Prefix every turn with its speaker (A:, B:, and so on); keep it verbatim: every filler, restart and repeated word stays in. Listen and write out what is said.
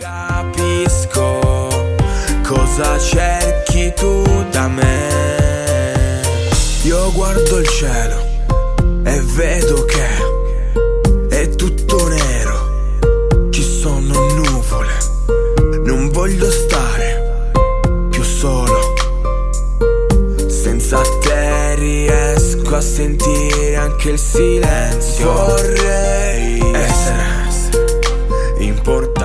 A: Capisco cosa cerchi tu da me. Io guardo il cielo e vedo che è tutto nero, ci sono nuvole, non voglio stare più solo. Senza te riesco a sentire anche il silenzio. Vorrei essere importante